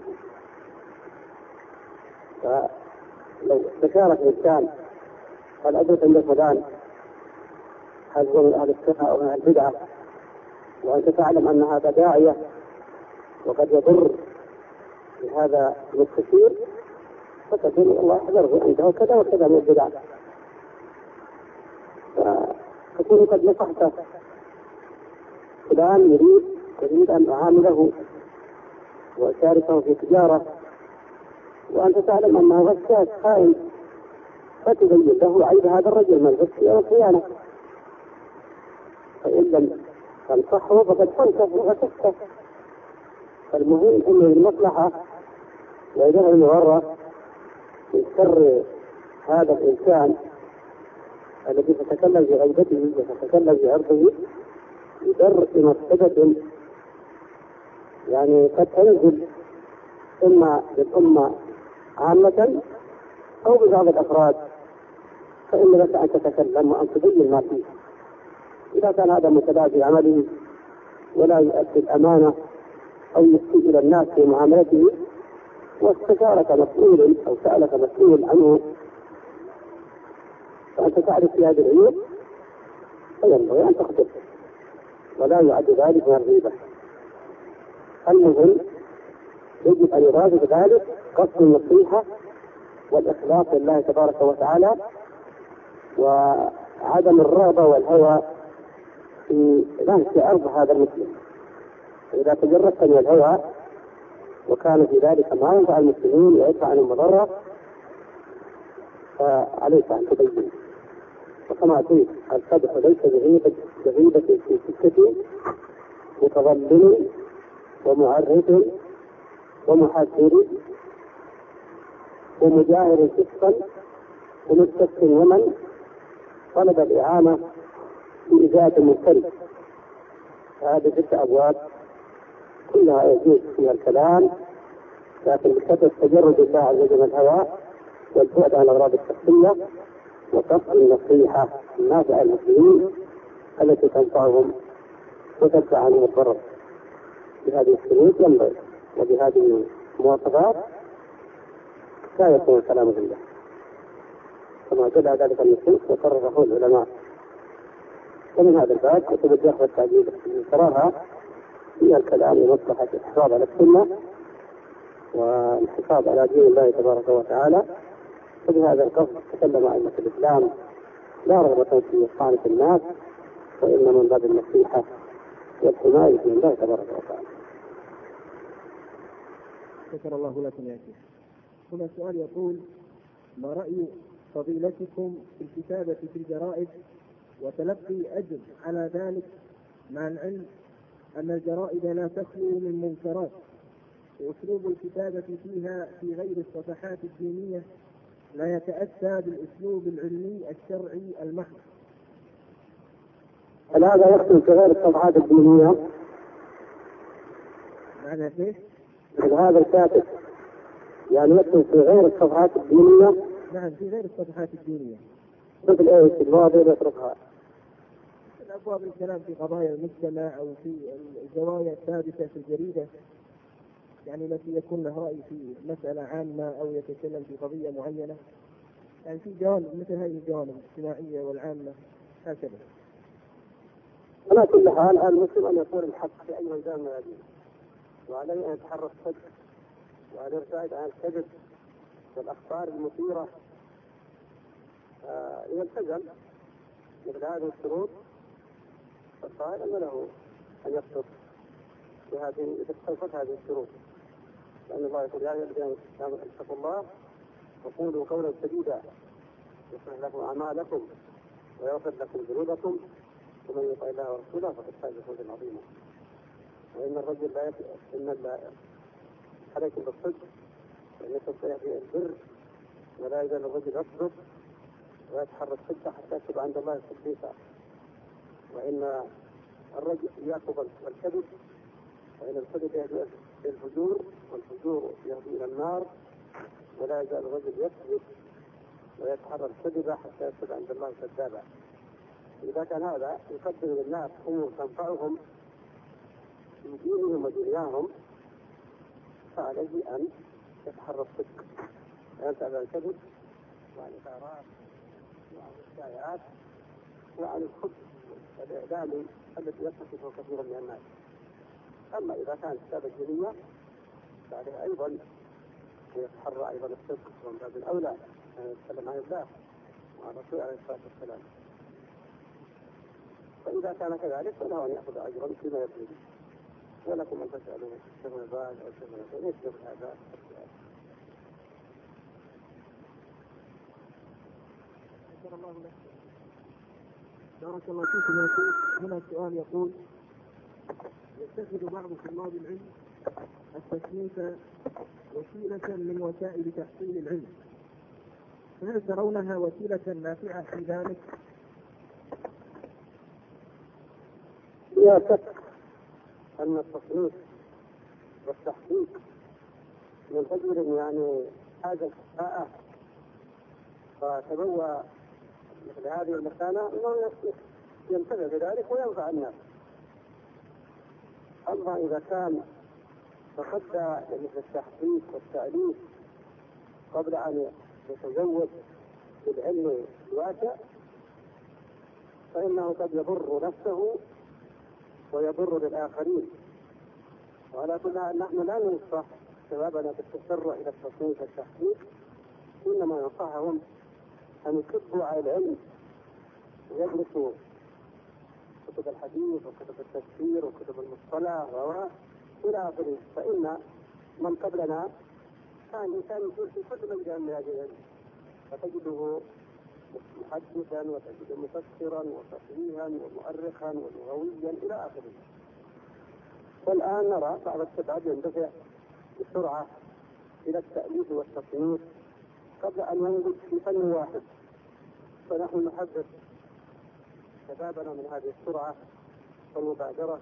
فلو استشارك الإنسان هل أدرك عند فلان هل هو من أهل السنة أو من أهل البدعة، وأنت تعلم أن هذا داعية وقد يضر بهذا المستشير، فتقول الله أحذره عنده كذا وكذا من البدع، فتكون قد نصحته فلان يريد تريد أن أعامله وأشاركه في تجارة، وأنت تعلم أنه غشاش خائن، فتبين له عيب هذا الرجل من الغش والخيانة، فإن لم تنصحه فقد تنصح وغششته. فالمهم أنه المصلحة وإذا المغرة من شر هذا الإنسان الذي يتكلم في غيبته ويتكلم في عرضه يدر بمفسدة يعني قد تنزل إما بالأمة عامة أو ببعض الأفراد فإن لك أن تتكلم وأن تبين ما فيه. إذا كان هذا متبادل عمله ولا يؤدي الأمانة أو يسيء إلى الناس في معاملته واستشارك مسؤول أو سألك مسؤول عنه فأنت تعرف في هذه العيوب فينبغي أن تخطئ ولا يعد ذلك من الغيبة. المهم يجب أن يرافق ذلك قصد النصيحة والإخلاص لله تبارك وتعالى وعدم الرغبة والهوى في نهج أرض هذا المسلم. إذا تجردت من الهوى وكان في ذلك ما ينفع المسلمين ويدفع عنهم مضرة فعليك أن تبين. وكما قلت القدح ليس بغيبة بغيبة في سكة متظلم ومعرف ومحذر ومجاهر فسقا ومستسق ومن طلب الإعانة في إزالة المنكر. هذه ست أبواب كلها يجوز فيها الكلام، لكن بكثرة تجرد الله عز وجل من الهوى والبعد عن الأغراض الشخصية وقصد النصيحة النافعة المسلمين التي تنفعهم وتدفع عنهم الضرر. بهذه السلوك ينبغي وبهذه المواصفات لا يكون الكلام بالله كما دل على ذلك النصوص وقرره العلماء. ومن هذا الباب كتب الجرح والتعديل تراها فيها الكلام لمصلحة الحفاظ على السنة والحفاظ على دين الله تبارك وتعالى. وبهذا القصد تكلم أئمة الإسلام لا رغبة في إخوانة الناس وإنما من باب النصيحة والحماية من الله تبارك وتعالى. شكر الله لكم يا شيخ. هنا سؤال يقول: ما رأي فضيلتكم في الكتابة في الجرائد وتلقي أجر على ذلك مع العلم أن الجرائد لا تخلو من منكرات وأسلوب الكتابة فيها في غير الصفحات الدينية لا يتأتى بالأسلوب العلمي الشرعي المحض؟ هل هذا يخلو في غير الصفحات الدينية؟ معنى كيف؟ هذا الكاتب يعني يخلو في غير الصفحات الدينية؟ نعم في غير الصفحات الدينية. مثل ايش المواضيع اللي يتركها؟ الأبواب الكلام في قضايا المجتمع أو في الزوايا الثابتة في الجريدة، يعني التي يكون له رأي في مسألة عامة أو يتكلم في قضية معينة، يعني في جوانب مثل هذه الجوانب الاجتماعية والعامة هكذا. على كل حال المسلم أن يقول الحق في أي ميدان من الدين، وعليه أن يتحرى الصدق وأن يبتعد عن الكذب والأخبار المثيرة. آه إذا التزم مثل هذه الشروط فالصائل أن له أن يقصد بهذه بتخفف هذه الشروط، لأن الله يقول: يا أيها الذين آمنوا اتقوا الله وقولوا قولا سديدا يصلح لكم أعمالكم ويغفر لكم ذنوبكم ومن يطع الله ورسوله فقد فاز فوزا عظيما. وإن الرجل لا يت... إن لا عليكم بالصدق فإنكم سيأتي البر ولا يزال الرجل يصدق ويتحرى الصدق حتى يكتب عند الله صديقا. وإن الرجل يعقب الكذب فإن الكذب يهدي إلى الفجور والفجور يهدي إلى النار ولا يزال الرجل يكذب ويتحرى الكذب حتى يكتب عند الله كذابا. إذا كان هذا يقدم للناس أمور تنفعهم في دينهم ودنياهم فعليه أن يتحرى الصدق وينتهي عن الكذب وعن الإثارات وعن الشائعات وعن الخبث والإعلام التي يتصفه كثيرا من الناس. أما إذا كانت كتابة دينية فعليه أيضا يتحرى أيضا الصدق ومن باب الأولى أن يتكلم عن الله وعن الرسول عليه الصلاة والسلام. فإذا كان كذلك فله أن يأخذ أجرا فيما يريد. ولكم أن تسألوا شيخ الباز أو شيخ الباز يشبه هذا السؤال. شكر الله لك. بارك الله فيكم يا شيخ. هنا السؤال يقول: يتخذ بعض طلاب العلم التصنيف وسيلة من وسائل تحصيل العلم، فهل ترونها وسيلة نافعة في ذلك؟ لا شك أن التصنيف والتحقيق من رجل يعني حاجة الكفاءة فتبوى مثل هذه المكانة انه ينتفع بذلك وينفع الناس. اما اذا كان تصدى مثل التحقيق والتأليف قبل ان يتزود بالعلم الواسع فانه قد يضر نفسه ويضر بالآخرين. وعلى كل حال نحن لا ننصح شبابنا بالتسرع إلى التصنيف والتحقيق، إنما ننصحهم أن يكبوا على العلم ويدرسوا كتب الحديث وكتب التفسير وكتب المصطلح إلى آخره. فإن من قبلنا كان الإنسان يقول في كل مجال من هذه العلم، فتجده محدثا وتجده مفسرا وفقيها ومؤرخا ولغويا إلى آخره. والآن نرى بعض الشباب يندفع بسرعة إلى التأليف والتصنيف قبل أن ينضج في فن واحد. فنحن نحذر شبابنا من هذه السرعة والمبادرة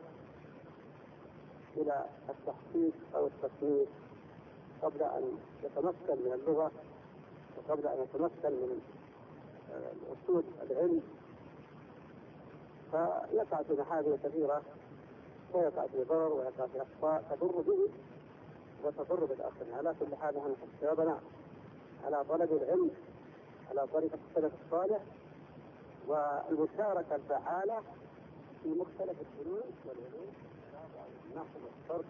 إلى التحقيق أو التصنيف قبل أن يتمكن من اللغة وقبل أن يتمكن من أصول العلم، فيقع في محاذير كثيرة ويقع في ضرر ويقع في أخطاء تضر به وتضر بالآخرين. على كل حال نحن شبابنا على طلب العلم على طريقة السلف الصالح والمشاركة الفعالة في مختلف الفنون والعلوم والنحو والصرف.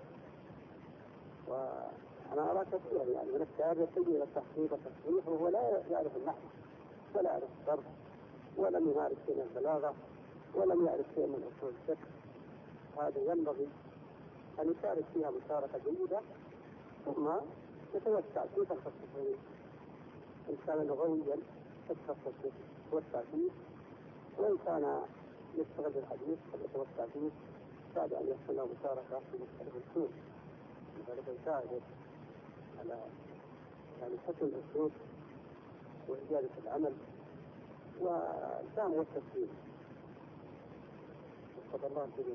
وأنا أرى كثيرا يعني من الشباب يتجه إلى التحقيق والتصنيف وهو لا يعرف النحو ولا يعرف الصرف ولم يمارس شيء من البلاغة ولم يعرف شيء من أصول الفقه. هذا ينبغي أن يشارك فيها مشاركة جيدة ثم يتوسع في تخصصه. إن كان لغويا يتخصص يتوسع فيه، وإن كان يشتغل بالحديث يتوسع فيه بعد أن يحصل له مشاركة في مختلف الفنون. لذلك يساعده على يعني حسن الأسلوب وإجادة العمل والفهم والتفكير. تفضل الله الكريم.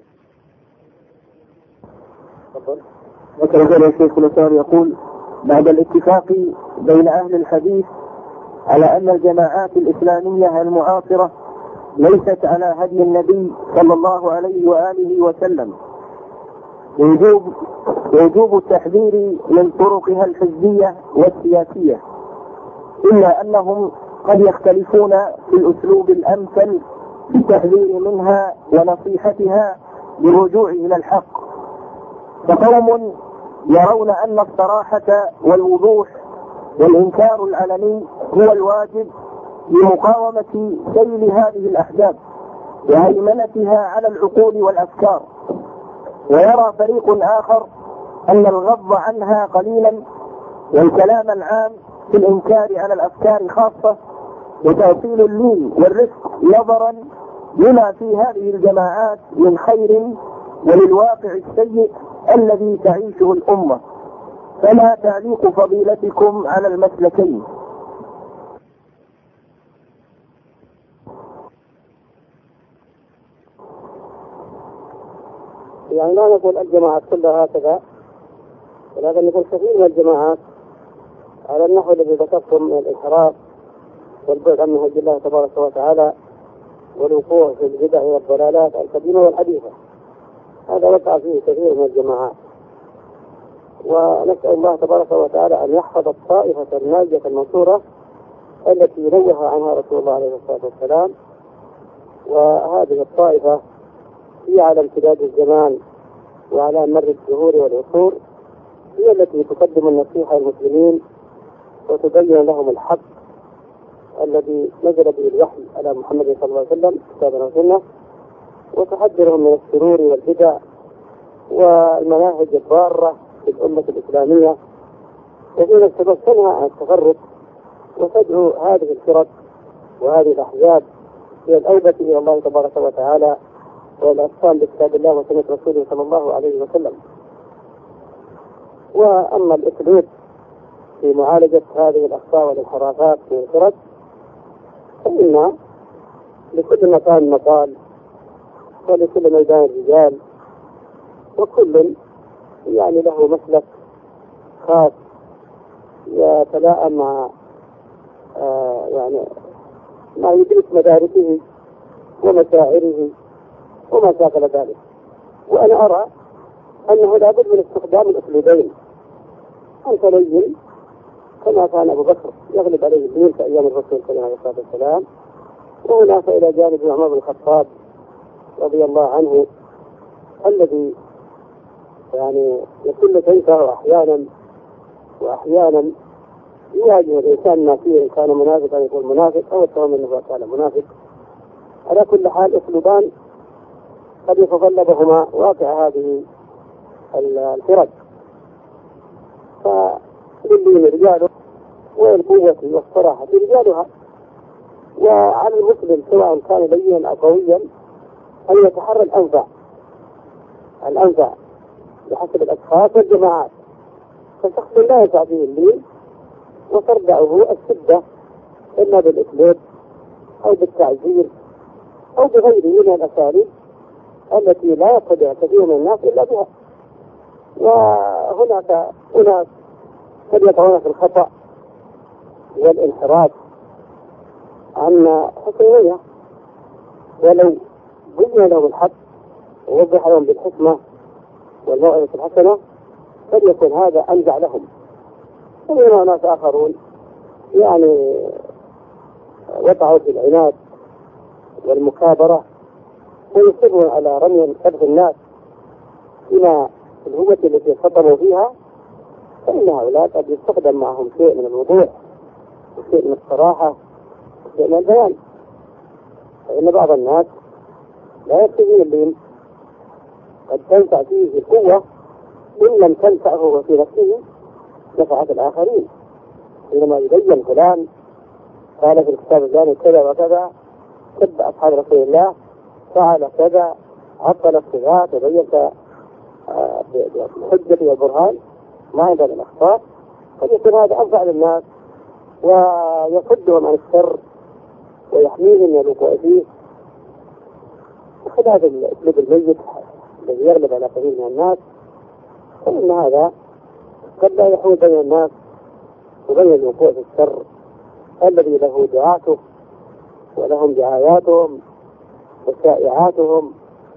تفضل. وكذلك الشيخ الأثار يقول: بعد الاتفاق بين أهل الحديث على أن الجماعات الإسلامية المعاصرة ليست على هدي النبي صلى الله عليه وآله وسلم، وجوب وجوب التحذير من طرقها الحزبية والسياسية، إلا أنهم قد يختلفون في الأسلوب الأمثل في التحذير منها ونصيحتها بالرجوع إلى الحق. فقوم يرون أن الصراحة والوضوح والإنكار العلني هو الواجب لمقاومة سيل هذه الأحزاب وهيمنتها على العقول والأفكار، ويرى فريق آخر أن الغض عنها قليلا والكلام العام في الإنكار على الأفكار خاصة وتوصيل اللين والرفق نظرا لما في هذه الجماعات من خير وللواقع السيء الذي تعيشه الأمة. فما تعليق فضيلتكم على المسلكين؟ يعني لا نقول الجماعات كلها هكذا، ولكن نقول كثير من الجماعات على النحو الذي ذكرتم من الانحراف والبعد عن منهج الله تبارك وتعالى والوقوع في البدع والضلالات القديمة والحديثة. هذا وقع فيه كثير من الجماعات، ونسأل الله تبارك وتعالى أن يحفظ الطائفة الناجية المنصورة التي نوه عنها رسول الله عليه الصلاة والسلام. وهذه الطائفة هي على امتداد الزمان وعلى مر الدهور والعصور هي التي تقدم النصيحة للمسلمين وتبين لهم الحق الذي نزل به الوحي على محمد صلى الله عليه وسلم كتابا وسنة، وتحذرهم من الشرور والبدع والمناهج الضارة في الأمة الإسلامية، وفي نفس الوقت تنهى عن التفرق وتدعو هذه الفرق وهذه الأحزاب هي الأوبة إلى الله تبارك وتعالى والأصال بكتاب الله وسنة رسوله صلى الله عليه وسلم. وأما الأسلوب في معالجة هذه الأخطاء والانحرافات في الفرق فإن لكل مكان مقال ولكل ميدان رجال، وكل يعني له مسلك خاص يتلائم مع آه يعني ما يدرك مداركه ومشاعره وما شاكل ذلك. وأنا أرى أنه لابد من استخدام الأسلوبين، أن تلين كما كان أبو بكر يغلب عليه الدين في أيام الرسول صلى الله عليه والسلام، وهناك إلى جانب عمر بن الخطاب رضي الله عنه الذي يعني يكون تنكر أحيانا وأحيانا يواجه الإنسان ما فيه، إن كان منافقا يقول منافق أو يتهم أنه كان منافق. على كل حال أسلوبان قد يتطلبهما واقع هذه الفرق، فللي رجاله والقوة والصراحة رجالها. وعلى المسلم سواء كان لينا أو قويا أن يتحرى الأنفع الأنفع بحسب الأشخاص والجماعات. فالشخص لا يسع فيه اللين وترجعه الشدة إما بالإسلوب أو بالتعزير أو بغيره من الأساليب التي لا يستطيع كثير من الناس إلا بها. وهناك أناس قد يقعون في الخطأ والانحراف عن حكمية، ولو بين لهم الحق ووضح لهم بالحكمة والموعظة الحسنة قد يكون هذا أنجع لهم. ومن ناس آخرون يعني وقعوا في العناد والمكابرة ويصرون على رمي قذف الناس إلى الهوة التي خطروا فيها، فإن هؤلاء قد يستخدم معهم شيء من الوضوح وشيء من الصراحة وشيء من البيان. فإن بعض الناس لا يكتفي اللين، قد تنفع فيه القوة إن لم تنفعه في نفسه نفعت الآخرين. حينما يبين فلان قال في الكتاب الثاني كذا وكذا، سب أصحاب رسول الله، فعل كذا، عطل الصفات وبين بالحجة والبرهان ما عندنا الأخطاء، قد يكون هذا أنفع للناس ويصدهم عن الشر ويحميهم من الوقوع فيه، بخلاف الأسلوب الميت الذي يغلب على كثير من الناس. فإن هذا قد لا يحول بين الناس وبين الوقوع في الشر الذي له دعاته ولهم دعاياتهم وشائعاتهم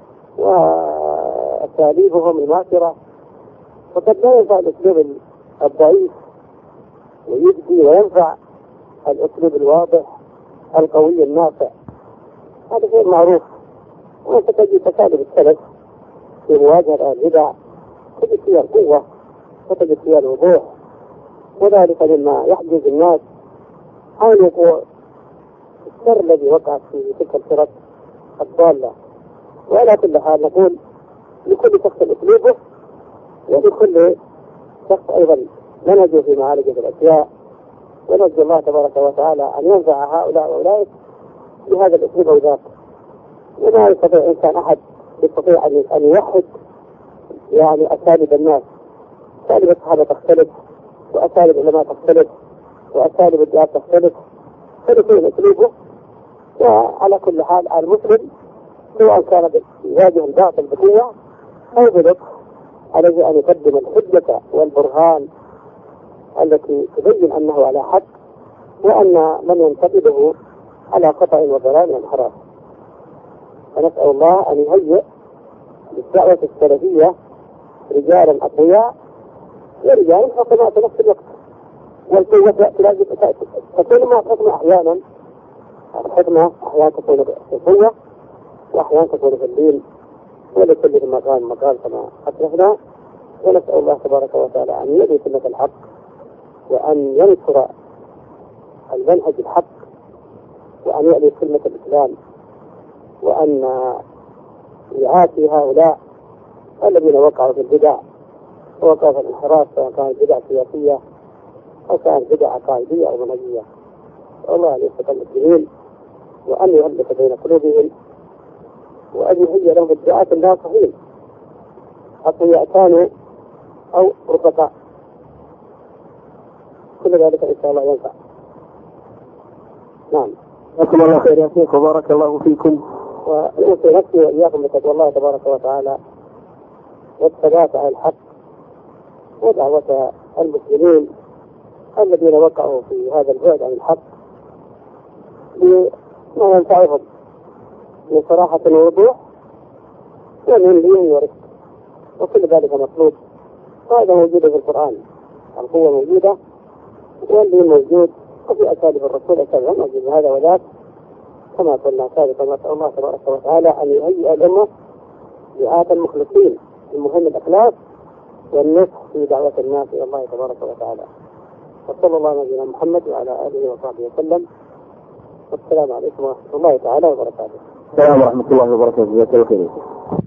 وأساليبهم الماكرة. فقد لا ينفع الأسلوب الضعيف ويجدي، وينفع الأسلوب الواضح القوي النافع. هذا شيء معروف. وأنت تجد تكالب السلف في مواجهة البدع، تجد فيها القوة وتجد فيها الوضوح، وذلك مما يحجز الناس عن الوقوع في الشر الذي وقعت في تلك الفرق الضالة. وعلى كل حال نقول لكل شخص أسلوبه، ولكل شخص أيضا منهجه في معالجة الأشياء، ونرجو الله تبارك وتعالى أن ينفع هؤلاء وأولئك بهذا الأسلوب أو ذاك. وما يستطيع إنسان أحد يستطيع أن يوحد يعني أساليب الناس. أساليب الصحابة تختلف، وأساليب العلماء تختلف، وأساليب الدعاة تختلف، فلكل أسلوبه. وعلى كل حال المسلم سواء كان يواجه الباطل بقوة أو بلطف عليه أن يقدم الحجة والبرهان التي تبين أنه على حق، وأن من ينتقده على خطأ وضلال وانحراف. فنسأل الله أن يهيئ للدعوة السلفية رجالا أقوياء ورجالا حكماء في نفس الوقت. والقوة تكون مع الحكمة أحيانا، الحكمة أحيانا تكون في القوة وأحيانا تكون في اللين، ولكل مكان مقال كما أسلفنا. ونسأل الله تبارك وتعالى أن يهدي سنة الحق، وأن ينصر المنهج الحق، وأن يعلي كلمة الإسلام، وأن يعافي هؤلاء الذين وقعوا في البدع ووقعوا في الانحراف، سواء كانت بدع سياسية أو كانت بدع عقائدية أو منهجية. والله أن يثبت المسلمين، وأن يؤلف بين قلوبهم، وأن يهيئ لهم الدعاة الناصحين أقوياء كانوا أو رفقاء. كل ذلك إن شاء الله ينفع. نعم. جزاكم الله خير يا شيخ وبارك الله فيكم. وأوصي نفسي وإياكم بتقوى الله تبارك وتعالى والثبات على الحق ودعوة المسلمين الذين وقعوا في هذا البعد عن الحق ما ينفعهم من صراحة الوضوح ومن دين ورث، وكل ذلك مطلوب، وهذا موجود في القرآن. القوة موجودة والدين موجود، وفي أساليب الرسول أساليب موجود هذا وذاك كما قلنا سابقا. نسأل الله تبارك وتعالى أن يهيئ الأمة دعاة المخلصين المهم الإخلاص والنصح في دعوة الناس إلى الله تبارك وتعالى. وصلى الله على نبينا محمد وعلى آله وصحبه وسلم، والسلام عليكم ورحمة الله تعالى وبركاته. السلام ورحمة الله وبركاته.